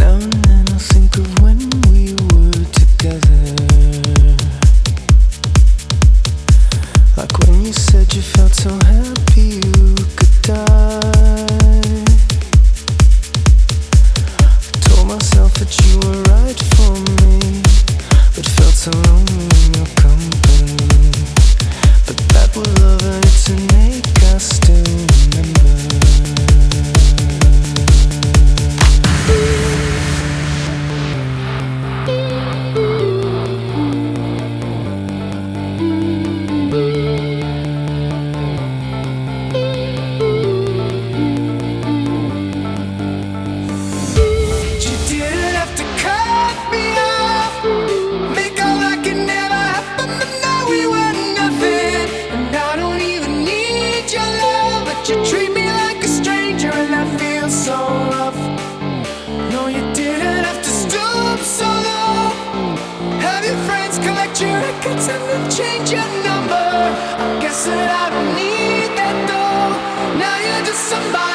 Now and then I think of when we were together, like when you said you felt so happy you could die. I told myself that you were right for me, but felt so lonely in your company. But that was love and it's an ache I still remember. You treat me like a stranger and I feel so rough. No, you didn't have to stoop so low. Have your friends collect your records and then change your number. I guess that I don't need that though. Now you're just somebody